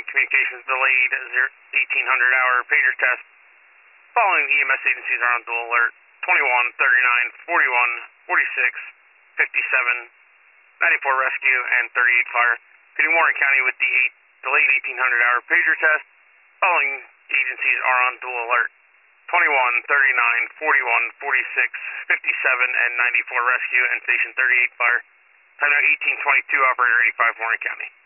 Warren, communications delayed, 1800-hour pager test. Following EMS agencies are on dual alert. 21, 39, 41, 46, 57, 94 rescue, and 38 fire. Feeding Warren County with the delayed 1800-hour pager test. Following agencies are on dual alert. 21, 39, 41, 46, 57, and 94 rescue, and station 38 fire. Time now 1822, operator 85, Warren County.